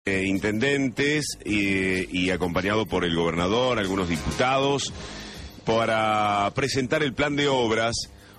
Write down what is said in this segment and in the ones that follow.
Intendentes y acompañado por el gobernador, algunos diputados, para presentar el plan de obras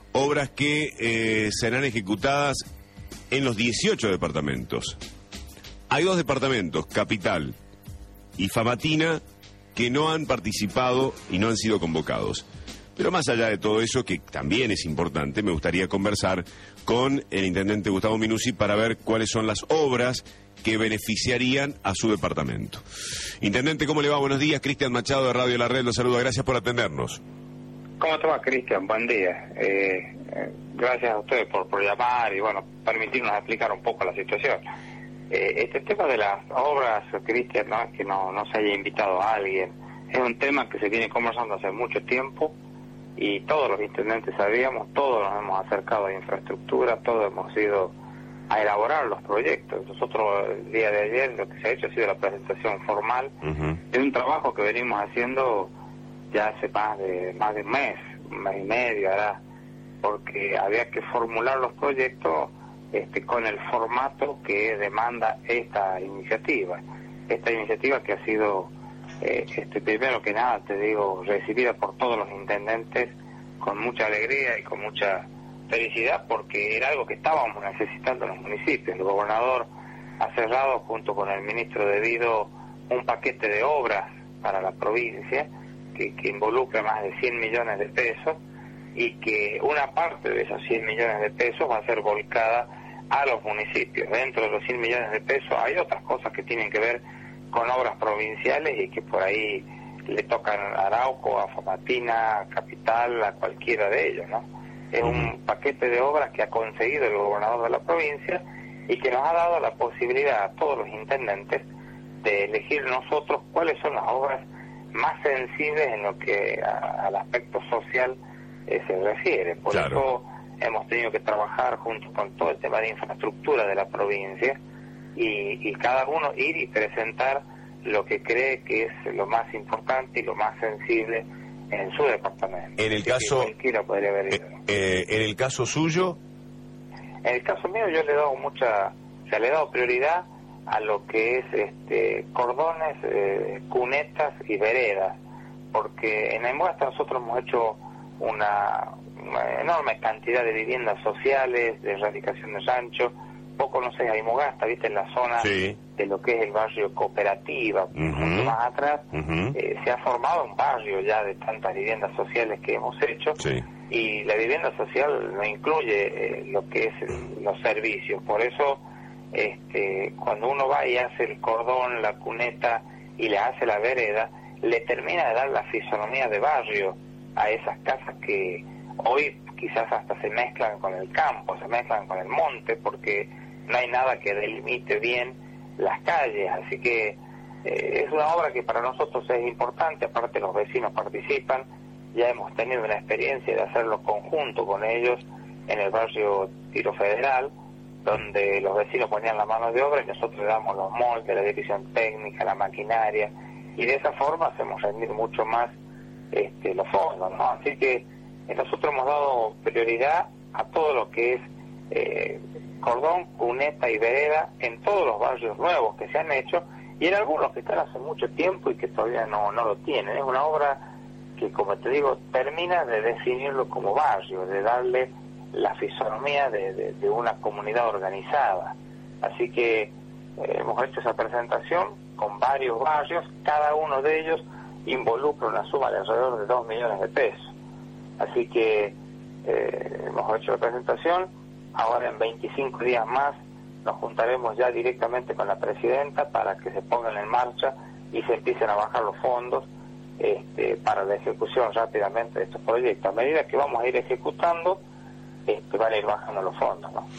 que serán ejecutadas en los 18 departamentos. Hay 2 departamentos, Capital y Famatina, que no han participado y no han sido convocados. Pero más allá de todo eso, que también es importante, me gustaría conversar con el intendente Gustavo Minucci para ver cuáles son las obras que beneficiarían a su departamento. Intendente, ¿cómo le va? Buenos días. Cristian Machado de Radio La Red lo saluda. Gracias por atendernos. ¿Cómo te va, Cristian? Buen día. Gracias a ustedes por llamar y, bueno, permitirnos explicar un poco la situación. Este tema de las obras, Cristian, no es que no se haya invitado a alguien. Es un tema que se viene conversando hace mucho tiempo y todos los intendentes sabíamos, todos nos hemos acercado a infraestructura, todos hemos ido a elaborar los proyectos. Nosotros el día de ayer lo que se ha hecho ha sido la presentación formal de un trabajo que venimos haciendo ya hace más de un mes y medio, ¿verdad? Porque había que formular los proyectos con el formato que demanda esta iniciativa que ha sido primero que nada, te digo, recibida por todos los intendentes con mucha alegría y con mucha felicidad, porque era algo que estábamos necesitando en los municipios. El gobernador ha cerrado junto con el ministro de Vido un paquete de obras para la provincia que involucra más de 100 millones de pesos y que una parte de esos 100 millones de pesos va a ser volcada a los municipios. Dentro de los 100 millones de pesos hay otras cosas que tienen que ver con obras provinciales y que por ahí le tocan a Arauco, a Famatina, a Capital, a cualquiera de ellos, ¿no? Es un paquete de obras que ha conseguido el gobernador de la provincia y que nos ha dado la posibilidad a todos los intendentes de elegir nosotros cuáles son las obras más sensibles en lo que al aspecto social se refiere. Por eso hemos tenido que trabajar junto con todo el tema de infraestructura de la provincia y cada uno ir y presentar lo que cree que es lo más importante y lo más sensible en su departamento. En el caso, en el caso suyo, en el caso mío yo le he dado prioridad a lo que es cordones, cunetas y veredas, porque en Aymogasta nosotros hemos hecho una enorme cantidad de viviendas sociales, de erradicación de rancho. Vos conocés a Aymogasta, viste, en la zona de lo que es el barrio Cooperativa, mucho más atrás, se ha formado un barrio ya de tantas viviendas sociales que hemos hecho, y la vivienda social no incluye lo que es los servicios. Por eso, cuando uno va y hace el cordón, la cuneta y le hace la vereda, le termina de dar la fisonomía de barrio a esas casas que hoy quizás hasta se mezclan con el campo, se mezclan con el monte, porque no hay nada que delimite bien las calles. Así que es una obra que para nosotros es importante, aparte los vecinos participan, ya hemos tenido una experiencia de hacerlo conjunto con ellos en el barrio Tiro Federal, donde los vecinos ponían la mano de obra y nosotros le damos los moldes, la dirección técnica, la maquinaria, y de esa forma hacemos rendir mucho más los fondos, ¿no? Así que nosotros hemos dado prioridad a todo lo que es cordón, cuneta y vereda en todos los barrios nuevos que se han hecho y en algunos que están hace mucho tiempo y que todavía no lo tienen. Es una obra que, como te digo, termina de definirlo como barrio, de darle la fisonomía de una comunidad organizada. Así que hemos hecho esa presentación con varios barrios, cada uno de ellos involucra una suma de alrededor de 2 millones de pesos. Así que hemos hecho la presentación. Ahora en 25 días más nos juntaremos ya directamente con la presidenta para que se pongan en marcha y se empiecen a bajar los fondos para la ejecución rápidamente de estos proyectos. A medida que vamos a ir ejecutando, van a ir bajando los fondos, ¿no?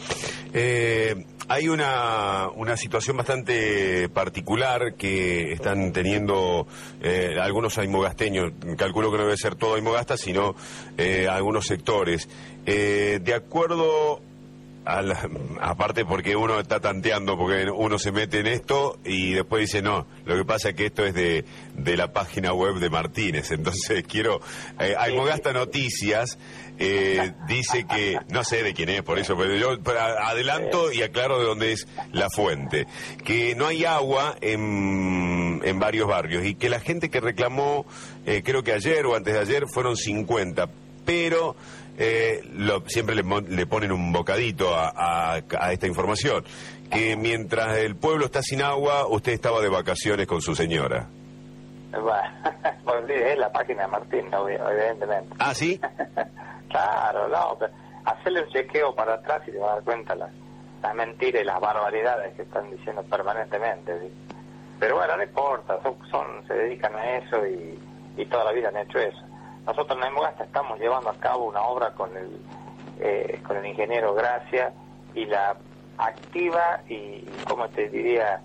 Hay una situación bastante particular que están teniendo algunos aymogasteños, calculo que no debe ser todo Aymogasta, sino algunos sectores. De acuerdo aparte porque uno está tanteando, porque uno se mete en esto y después dice, no, lo que pasa es que esto es de la página web de Martínez, entonces quiero... Aymogasta Noticias dice que, no sé de quién es, por eso, pero yo adelanto y aclaro de dónde es la fuente, que no hay agua en varios barrios y que la gente que reclamó, creo que ayer o antes de ayer, fueron 50, pero... siempre le ponen un bocadito a esta información, que mientras el pueblo está sin agua, usted estaba de vacaciones con su señora. Bueno, es la página de Martín, evidentemente. ¿Ah, sí? Claro, no, pero hacerle un chequeo para atrás y te vas a dar cuenta las mentiras y las barbaridades que están diciendo permanentemente, ¿sí? Pero bueno, no importa, se dedican a eso y toda la vida han hecho eso. Nosotros en Aymogasta estamos llevando a cabo una obra con el ingeniero Gracia y la activa y ¿cómo te diría?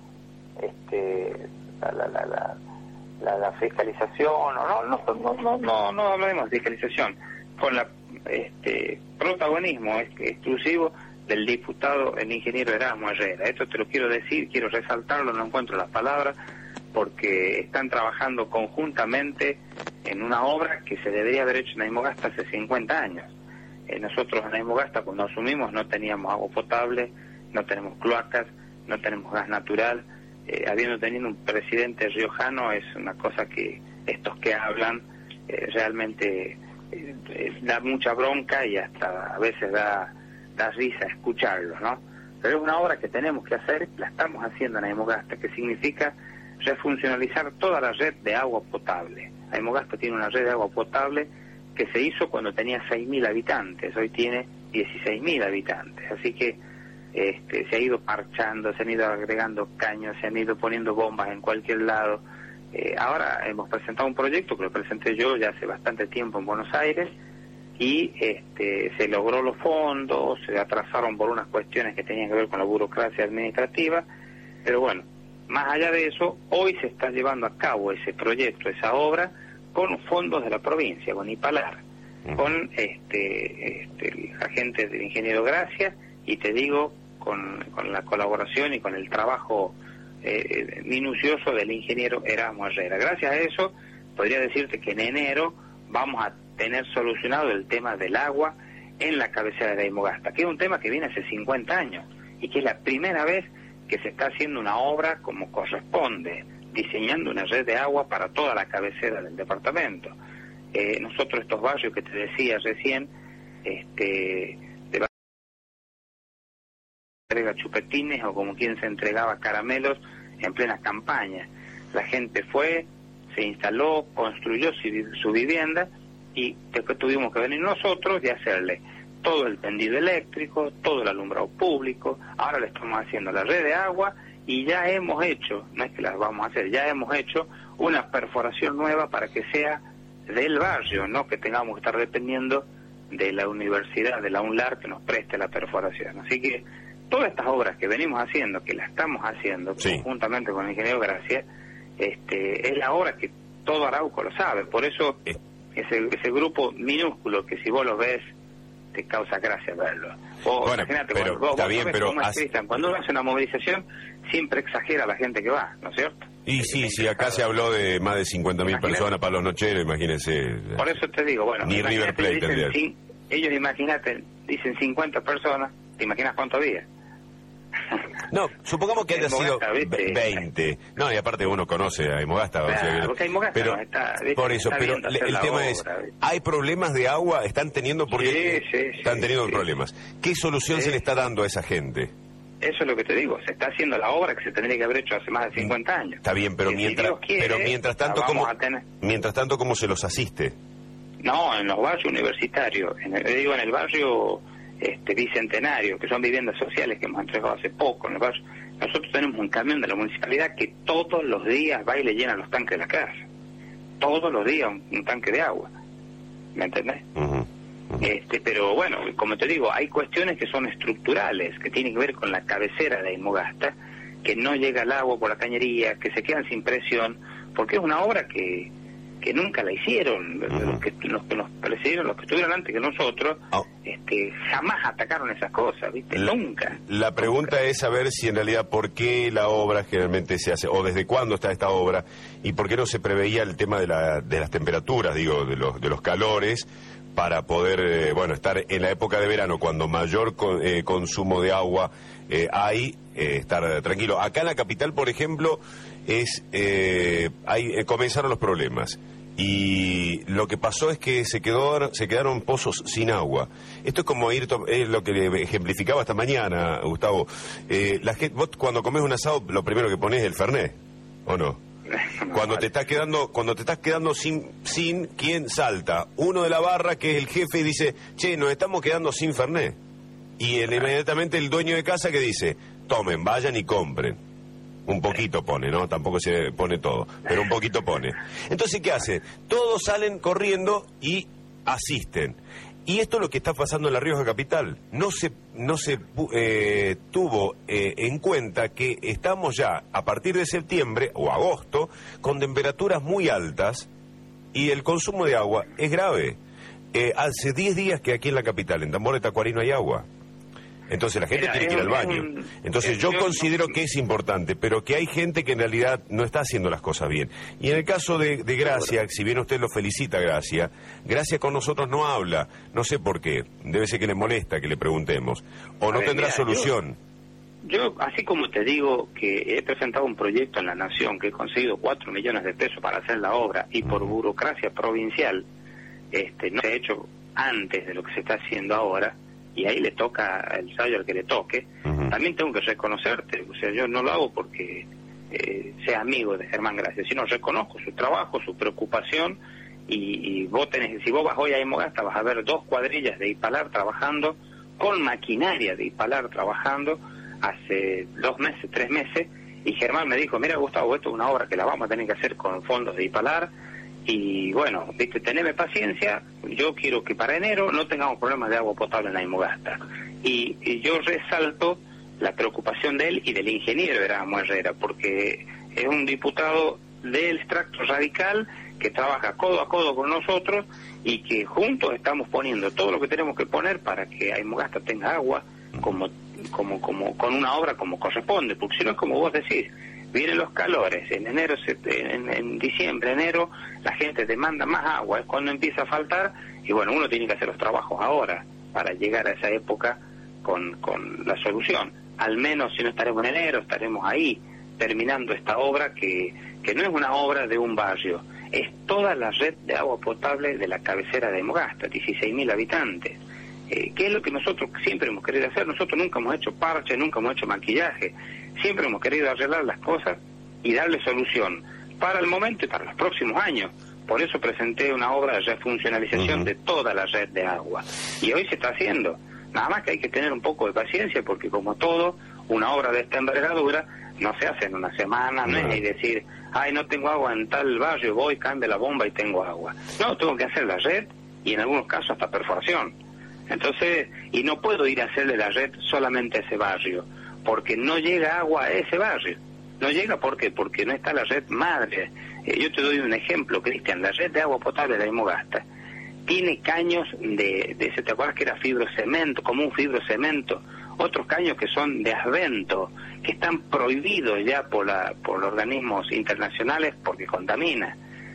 La fiscalización, no hablemos de fiscalización, con la protagonismo exclusivo del diputado, el ingeniero Erasmo Herrera. Esto te lo quiero decir, quiero resaltarlo, no encuentro las palabras, porque están trabajando conjuntamente en una obra que se debería haber hecho en Aymogasta hace 50 años. Nosotros en Aymogasta, cuando asumimos, no teníamos agua potable, no tenemos cloacas, no tenemos gas natural. Habiendo tenido un presidente riojano, es una cosa que estos que hablan realmente da mucha bronca y hasta a veces da risa escucharlo, ¿no? Pero es una obra que tenemos que hacer, la estamos haciendo en Aymogasta, que significa refuncionalizar toda la red de agua potable. Aymogasta tiene una red de agua potable que se hizo cuando tenía 6.000 habitantes, hoy tiene 16.000 habitantes, así que se ha ido parchando, se han ido agregando caños, se han ido poniendo bombas en cualquier lado. Ahora hemos presentado un proyecto que lo presenté yo ya hace bastante tiempo en Buenos Aires y se logró los fondos, se atrasaron por unas cuestiones que tenían que ver con la burocracia administrativa, pero bueno, más allá de eso, hoy se está llevando a cabo ese proyecto, esa obra, con fondos de la provincia, con IPALAR, con el agente del ingeniero Gracia, y te digo, con la colaboración y con el trabajo minucioso del ingeniero Erasmo Herrera. Gracias a eso, podría decirte que en enero vamos a tener solucionado el tema del agua en la cabecera de Aymogasta, que es un tema que viene hace 50 años, y que es la primera vez que se está haciendo una obra como corresponde, diseñando una red de agua para toda la cabecera del departamento. Nosotros estos barrios que te decía recién, entrega chupetines o como quien se entregaba caramelos en plena campaña. La gente fue, se instaló, construyó su vivienda y después tuvimos que venir nosotros y hacerle todo el tendido eléctrico, todo el alumbrado público. Ahora le estamos haciendo la red de agua y ya hemos hecho, no es que las vamos a hacer, ya hemos hecho una perforación nueva para que sea del barrio, no que tengamos que estar dependiendo de la universidad, de la UNLAR que nos preste la perforación. Así que todas estas obras que venimos haciendo, que las estamos haciendo conjuntamente con el ingeniero Gracia, es la obra que todo Arauco lo sabe. Por eso ese grupo minúsculo que si vos lo ves te causa gracia verlo. Bueno, imagínate, pero está bien, pero cuando uno hace una movilización siempre exagera a la gente que va, ¿no es cierto? Y sí, acá se habló de más de 50.000 personas para los nocheros, imagínense. Por eso te digo, bueno, ni River Plate tendría. Ellos, imagínate, dicen 50 personas, ¿te imaginas cuánto había? No, supongamos que haya sido 20. No, y aparte uno conoce a Aymogasta. Porque Aymogasta pero, no está, por eso, pero el tema es, ¿hay problemas de agua? ¿Están teniendo? Porque están teniendo problemas. ¿Qué solución se le está dando a esa gente? Eso es lo que te digo, se está haciendo la obra que se tendría que haber hecho hace más de 50 años. Está bien, pero mientras tanto, ¿cómo se los asiste? No, en los barrios universitarios, en el barrio Bicentenario, que son viviendas sociales que hemos entregado hace poco en el barrio. Nosotros tenemos un camión de la municipalidad que todos los días va y le llena los tanques de la casa. Todos los días un tanque de agua. ¿Me entendés? Pero bueno, como te digo, hay cuestiones que son estructurales, que tienen que ver con la cabecera de Aymogasta, que no llega el agua por la cañería, que se quedan sin presión, porque es una obra que que nunca la hicieron. Los que nos precedieron, los que estuvieron antes que nosotros, jamás atacaron esas cosas, ¿viste? Nunca. La pregunta es saber si en realidad por qué la obra generalmente se hace, o desde cuándo está esta obra, y por qué no se preveía el tema de las temperaturas, digo, de los calores, para poder, estar en la época de verano, cuando mayor consumo de agua hay, estar tranquilo. Acá en la capital, por ejemplo, comenzaron los problemas. Y lo que pasó es que se quedaron pozos sin agua. Esto es como es lo que le ejemplificaba esta mañana, Gustavo. Vos cuando comés un asado, lo primero que ponés es el Fernet, ¿o no? Cuando te estás quedando sin ¿quién salta? Uno de la barra, que es el jefe, y dice, che, nos estamos quedando sin Fernet. Y inmediatamente el dueño de casa que dice, tomen, vayan y compren. Un poquito pone, ¿no? Tampoco se pone todo, pero un poquito pone. Entonces, ¿qué hace? Todos salen corriendo y asisten. Y esto es lo que está pasando en La Rioja Capital. No se tuvo en cuenta que estamos ya, a partir de septiembre o agosto, con temperaturas muy altas y el consumo de agua es grave. Hace 10 días que aquí en la capital, en Tambor de Tacuarí, no hay agua. Entonces la gente tiene que ir al baño. Entonces yo considero que es importante, pero que hay gente que en realidad no está haciendo las cosas bien. Y en el caso de Gracia, si bien usted lo felicita, Gracia con nosotros no habla. No sé por qué. Debe ser que le molesta que le preguntemos. O no tendrá solución. Yo, así como te digo que he presentado un proyecto en la Nación que he conseguido 4 millones de pesos para hacer la obra, y por burocracia provincial no se ha hecho antes de lo que se está haciendo ahora, y ahí le toca el sallo al que le toque. También tengo que reconocerte, o sea, yo no lo hago porque sea amigo de Germán Gracia, sino reconozco su trabajo, su preocupación, y si vos vas hoy a Imogasta vas a ver 2 cuadrillas de Ipalar trabajando, con maquinaria de Ipalar trabajando, hace 2 meses, 3 meses, y Germán me dijo, mira Gustavo, esto es una obra que la vamos a tener que hacer con fondos de Ipalar, y bueno, viste, teneme paciencia, yo quiero que para enero no tengamos problemas de agua potable en la Imogasta. Y yo resalto la preocupación de él y del ingeniero Erasmo Herrera, porque es un diputado del extracto radical que trabaja codo a codo con nosotros y que juntos estamos poniendo todo lo que tenemos que poner para que Imogasta tenga agua como con una obra como corresponde, porque si no es como vos decís, vienen los calores, en enero, en diciembre, enero, la gente demanda más agua, es cuando empieza a faltar, y bueno, uno tiene que hacer los trabajos ahora para llegar a esa época con la solución. Al menos si no estaremos en enero, estaremos ahí terminando esta obra que no es una obra de un barrio, es toda la red de agua potable de la cabecera de Imogasta, 16.000 habitantes. ¿Qué es lo que nosotros siempre hemos querido hacer? Nosotros nunca hemos hecho parche, nunca hemos hecho maquillaje, siempre hemos querido arreglar las cosas y darle solución para el momento y para los próximos años. Por eso presenté una obra de refuncionalización de toda la red de agua, y hoy se está haciendo. Nada más que hay que tener un poco de paciencia, porque como todo, una obra de esta envergadura no se hace en una semana, no es ni decir, ay, no tengo agua en tal barrio, voy, cambio la bomba y tengo agua. No, tengo que hacer la red, y en algunos casos hasta perforación. Entonces, y no puedo ir a hacerle la red solamente a ese barrio, porque no llega agua a ese barrio. No llega, ¿por qué? Porque no está la red madre. Yo te doy un ejemplo, Cristian, la red de agua potable de Imogasta tiene caños ¿te acuerdas que era fibrocemento, como un fibrocemento? Otros caños que son de asbento, que están prohibidos ya por organismos internacionales porque contamina.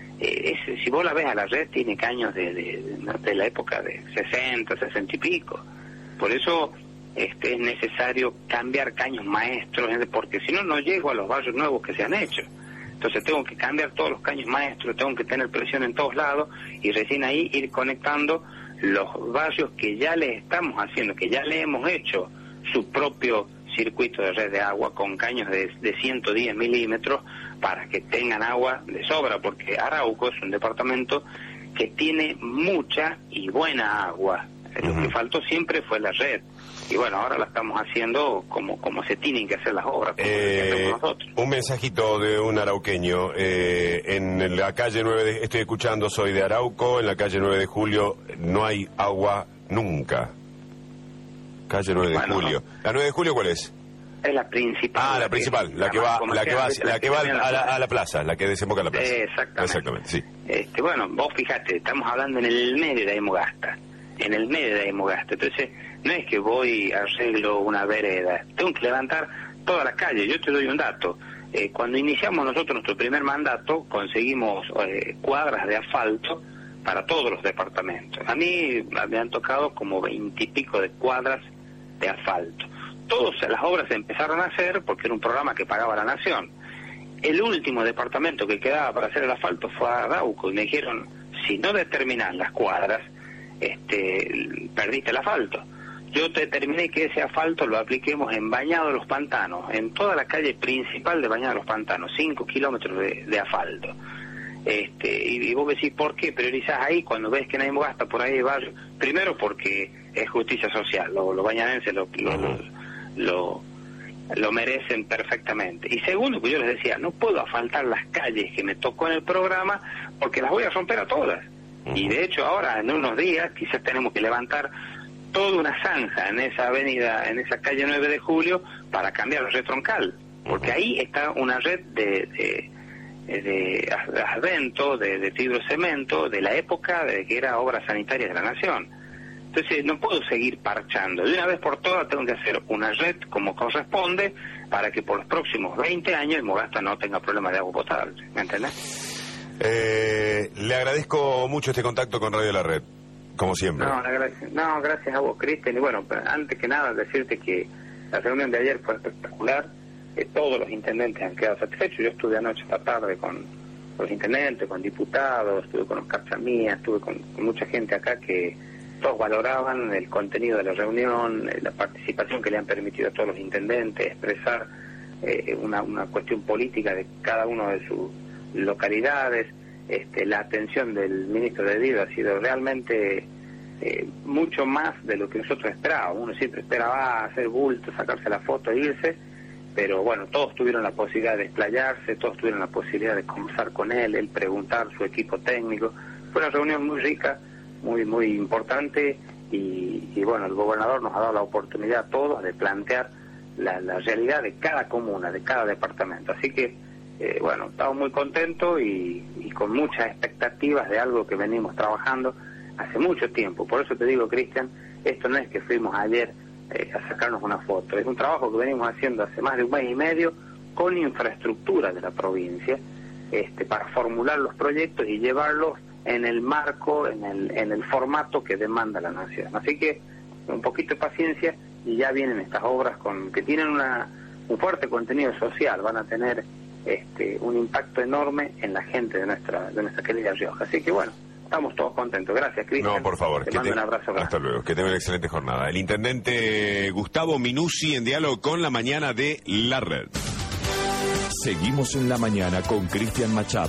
Si vos la ves a la red, tiene caños de la época de 60 y pico. Por eso es necesario cambiar caños maestros, porque si no llego a los barrios nuevos que se han hecho. Entonces tengo que cambiar todos los caños maestros, tengo que tener presión en todos lados, y recién ahí ir conectando los barrios que ya le estamos haciendo, que ya le hemos hecho su propio circuito de red de agua con caños de 110 milímetros para que tengan agua de sobra, porque Arauco es un departamento que tiene mucha y buena agua. Lo que faltó siempre fue la red, y bueno, ahora la estamos haciendo como se tienen que hacer las obras, como hacemos nosotros. Un mensajito de un arauqueño, en la calle 9 estoy escuchando, soy de Arauco, en la calle 9 de Julio no hay agua nunca. Calle 9 de Julio. ¿La 9 de Julio cuál es? Es la principal. La principal, la que va a la plaza, la que desemboca a la plaza. Exactamente. Sí. Bueno, vos fíjate, estamos hablando en el medio de Aymogasta. Entonces, no es que voy, arreglo una vereda. Tengo que levantar toda la calle. Yo te doy un dato. Cuando iniciamos nosotros nuestro primer mandato, conseguimos cuadras de asfalto para todos los departamentos. A mí me han tocado como 20 y pico de cuadras de asfalto. Todas las obras se empezaron a hacer porque era un programa que pagaba la Nación. El último departamento que quedaba para hacer el asfalto fue a Arauco y me dijeron, si no determinan las cuadras, perdiste el asfalto. Yo determiné que ese asfalto lo apliquemos en Bañado de los Pantanos, en toda la calle principal de Bañado de los Pantanos, 5 kilómetros de asfalto. Y vos decís, ¿por qué priorizás ahí cuando ves que nadie gasta por ahí de barrio? Primero porque es justicia social, los bañadenses lo merecen perfectamente. Y segundo, pues yo les decía, no puedo asfaltar las calles que me tocó en el programa porque las voy a romper a todas. Y de hecho ahora, en unos días, quizás tenemos que levantar toda una zanja en esa avenida, en esa calle 9 de Julio, para cambiar la red troncal. Porque ahí está una red de asbento, de fibrocemento, de la época de que era Obras Sanitarias de la Nación. Entonces no puedo seguir parchando. De una vez por todas tengo que hacer una red como corresponde para que por los próximos 20 años Aymogasta no tenga problemas de agua potable. ¿Me entendés? Le agradezco mucho este contacto con Radio La Red, como siempre. Gracias a vos, Cristian. Y bueno, antes que nada decirte que la reunión de ayer fue espectacular. Todos los intendentes han quedado satisfechos. Yo estuve anoche esta tarde con los intendentes, con diputados, estuve con Oscar Chamía, estuve con mucha gente acá que todos valoraban el contenido de la reunión, la participación que le han permitido a todos los intendentes, expresar una cuestión política de cada uno de sus localidades. La atención del ministro de Vida ha sido realmente mucho más de lo que nosotros esperábamos. Uno siempre esperaba hacer bulto, sacarse la foto e irse, pero bueno, todos tuvieron la posibilidad de explayarse, todos tuvieron la posibilidad de conversar con él preguntar su equipo técnico. Fue una reunión muy rica, muy importante, y bueno, el gobernador nos ha dado la oportunidad a todos de plantear la realidad de cada comuna, de cada departamento. Así que, bueno, estamos muy contentos y con muchas expectativas de algo que venimos trabajando hace mucho tiempo. Por eso te digo, Cristian, esto no es que fuimos ayer a sacarnos una foto, es un trabajo que venimos haciendo hace más de un mes y medio con infraestructura de la provincia, para formular los proyectos y llevarlos en el marco, en el formato que demanda la Nación. Así que un poquito de paciencia y ya vienen estas obras que tienen un fuerte contenido social, van a tener un impacto enorme en la gente de nuestra querida Rioja. Así que bueno, estamos todos contentos. Gracias, Cristian. No, por favor. Te mando un abrazo. Hasta luego. Que tenga una excelente jornada. El intendente Gustavo Minuzzi en diálogo con La Mañana de La Red. Seguimos en La Mañana con Cristian Machado.